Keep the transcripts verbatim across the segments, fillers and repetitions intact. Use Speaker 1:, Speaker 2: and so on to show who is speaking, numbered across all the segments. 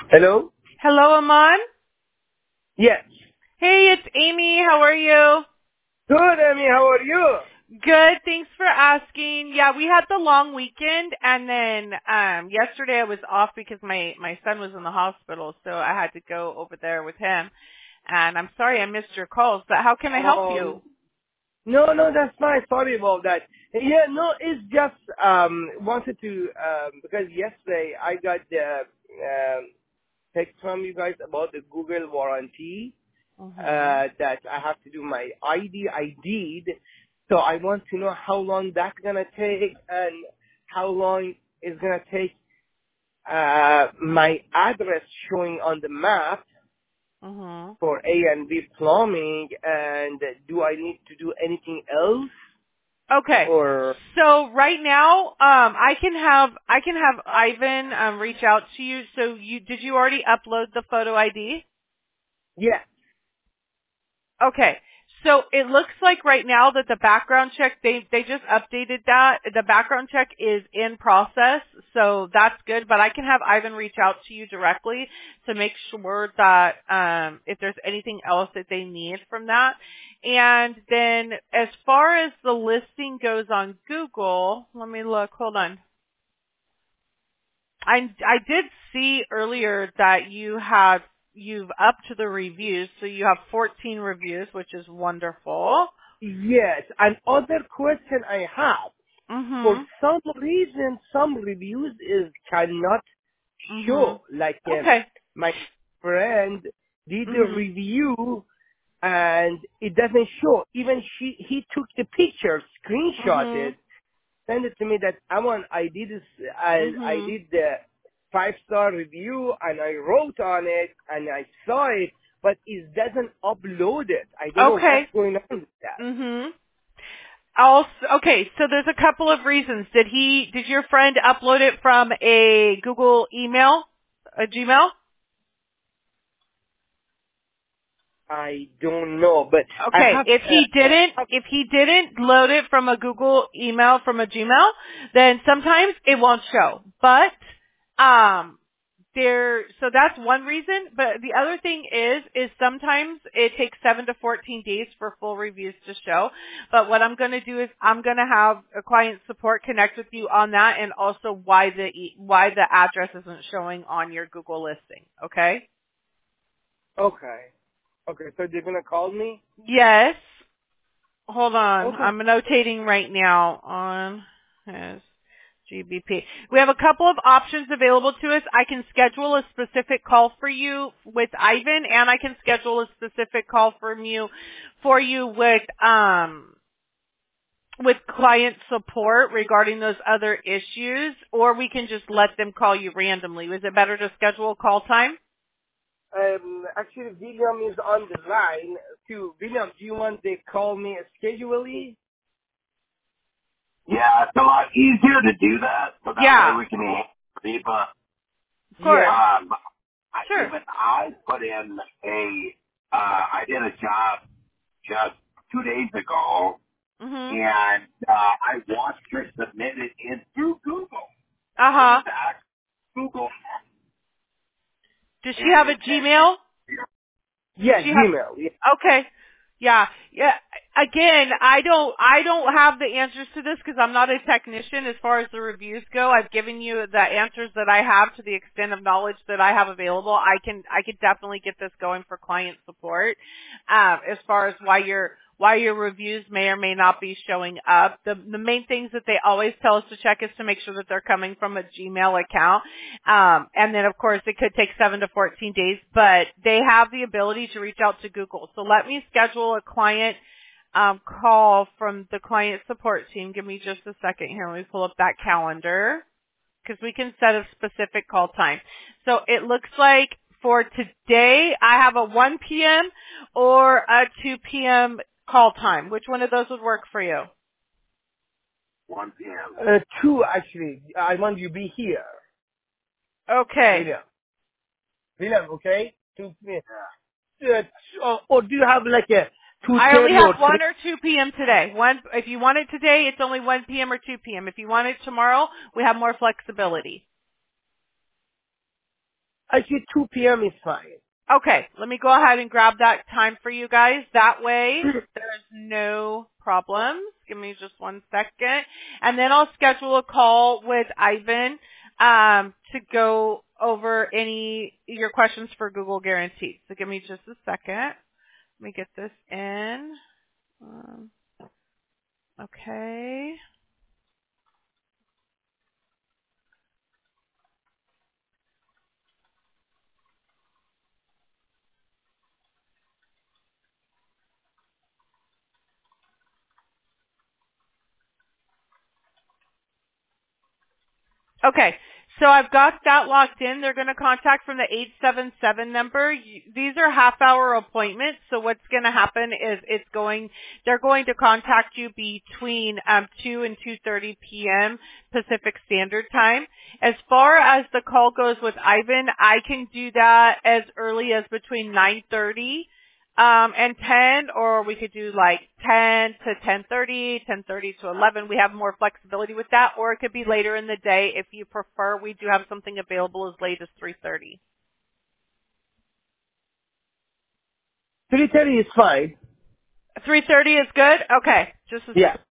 Speaker 1: Hello?
Speaker 2: Hello, Aman.
Speaker 1: Yes.
Speaker 2: Hey, it's Amy. How are you?
Speaker 1: Good, Amy. How are you?
Speaker 2: Good. Thanks for asking. Yeah, we had the long weekend, and then um yesterday I was off because my my son was in the hospital, so I had to go over there with him. And I'm sorry I missed your calls, but how can I help
Speaker 1: Um,
Speaker 2: you?
Speaker 1: no, no, that's fine. Sorry about that. Yeah, no, it's just um wanted to um because yesterday I got the um, text from you guys about the Google warranty
Speaker 2: Mhm.
Speaker 1: uh that I have to do my I D. I did, so I want to know how long that's gonna take and how long it's gonna take uh my address showing on the map
Speaker 2: Mhm.
Speaker 1: for A and B plumbing, and do I need to do anything else
Speaker 2: Okay.
Speaker 1: or
Speaker 2: So right now, um, I can have I can have Ivan um, reach out to you. So you did you already upload the photo I D?
Speaker 1: yeah?
Speaker 2: Okay. So it looks like right now that the background check, they, they just updated that. The background check is in process, so that's good. But I can have Ivan reach out to you directly to make sure that um, if there's anything else that they need from that. And then as far as the listing goes on Google, let me look. Hold on. I I did see earlier that you had you've upped the reviews, so you have fourteen reviews, which is wonderful.
Speaker 1: Yes. Another question I have: for
Speaker 2: Mhm.
Speaker 1: some reason, some reviews is cannot
Speaker 2: Mhm.
Speaker 1: show. Like uh,
Speaker 2: Okay.
Speaker 1: my friend did a
Speaker 2: Mhm.
Speaker 1: review and it doesn't show. Even she he took the picture, screenshotted,
Speaker 2: Mhm.
Speaker 1: send it to me that I want I did this I I
Speaker 2: Mhm.
Speaker 1: did the five star review and I wrote on it and I saw it, but it doesn't upload it. I don't know what's
Speaker 2: Okay.
Speaker 1: going on with that.
Speaker 2: Mhm. Also, okay, so there's a couple of reasons. Did he did your friend upload it from a Google email, a Gmail?
Speaker 1: I don't know, but I
Speaker 2: Okay,
Speaker 1: have
Speaker 2: if he
Speaker 1: uh, uh,
Speaker 2: didn't,
Speaker 1: have-
Speaker 2: if he didn't load it from a Google email, from a Gmail, then sometimes it won't show. But, um, there, so that's one reason. But the other thing is, is sometimes it takes seven to fourteen days for full reviews to show. But what I'm going to do is I'm going to have a client support connect with you on that and also why the, e- why the address isn't showing on your Google listing. Okay?
Speaker 1: okay, okay. So they're gonna call me.
Speaker 2: Yes. Hold on.
Speaker 1: Okay,
Speaker 2: I'm notating right now on his G B P. We have a couple of options available to us. I can schedule a specific call for you with Ivan, and I can schedule a specific call from you for you with um with client support regarding those other issues, or we can just let them call you randomly. Is it better to schedule a call time?
Speaker 1: um, actually, William is on the line. To William, do you want they call me schedulely? Yeah, it's a lot easier to do that, so that way
Speaker 2: Yeah,
Speaker 1: we can handle it. But
Speaker 2: of course.
Speaker 1: yeah, um, I,
Speaker 2: Sure.
Speaker 1: even I put in a, uh, I did a job just two days ago,
Speaker 2: Mhm.
Speaker 1: and uh, I watched her submit it in through Google.
Speaker 2: Uh
Speaker 1: It was
Speaker 2: huh.
Speaker 1: the actual Google,
Speaker 2: Does she
Speaker 1: and
Speaker 2: have a
Speaker 1: it said,
Speaker 2: Gmail? Does
Speaker 1: yeah,
Speaker 2: she have?
Speaker 1: Gmail. Yeah.
Speaker 2: Okay. Yeah. Yeah. Again, I don't, I don't have the answers to this because I'm not a technician as far as the reviews go. I've given you the answers that I have to the extent of knowledge that I have available. I can, I could definitely get this going for client support. Um, as far as why your, why your reviews may or may not be showing up. The, the main things that they always tell us to check is to make sure that they're coming from a Gmail account. Um, and then of course it could take seven to fourteen days, but they have the ability to reach out to Google. So let me schedule a client um, call from the client support team. Give me just a second here. Let me pull up that calendar because we can set a specific call time. So it looks like for today I have a one p.m. or a two p.m. call time. Which one of those would work for you?
Speaker 1: one p.m. Uh, two, actually. I want you to be here.
Speaker 2: Okay.
Speaker 1: William. William, okay? two p.m. Uh, or, or do you have like a
Speaker 2: I only
Speaker 1: two thirty or
Speaker 2: have
Speaker 1: three?
Speaker 2: one or two p.m. today. One, if you want it today, it's only one p.m. or two p.m. If you want it tomorrow, we have more flexibility.
Speaker 1: Actually, two p.m. is fine.
Speaker 2: Okay, let me go ahead and grab that time for you guys. That way, there's no problems. Give me just one second. And then I'll schedule a call with Ivan um, to go over any your questions for Google Guaranteed. So give me just a second. Let me get this in. Um, okay. Okay, so I've got that locked in. They're going to contact from the eight seven seven number. You- These are half-hour appointments, so what's going to happen is it's going. They're going to contact you between um, two and two thirty p.m. Pacific Standard Time. As far as the call goes with Ivan, I can do that as early as between nine thirty Um, and ten, or we could do like ten to ten thirty, ten thirty to eleven. We have more flexibility with that, or it could be later in the day if you prefer. We do have something available as late as three thirty.
Speaker 1: three thirty is fine.
Speaker 2: three thirty is good? Okay. Just a
Speaker 1: Yeah.
Speaker 2: second.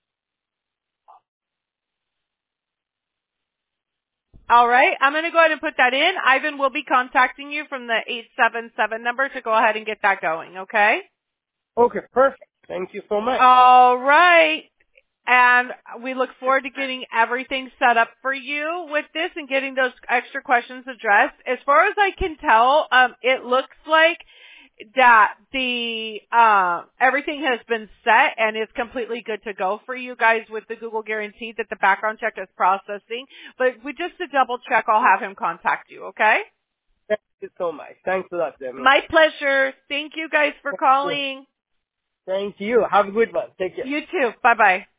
Speaker 2: All right. I'm going to go ahead and put that in. Ivan will be contacting you from the eight seven seven number to go ahead and get that going, okay?
Speaker 1: Okay, perfect. Thank you so much.
Speaker 2: All right. And we look forward to getting everything set up for you with this and getting those extra questions addressed. As far as I can tell, um, it looks like that the uh, everything has been set and is completely good to go for you guys with the Google Guarantee that the background check is processing. But we just to double check, I'll have him contact you, okay?
Speaker 1: Thank you so much. Thanks a lot, Demi.
Speaker 2: My pleasure. Thank you guys for calling.
Speaker 1: Thank you. Have a good one. Take care.
Speaker 2: You too. Bye-bye.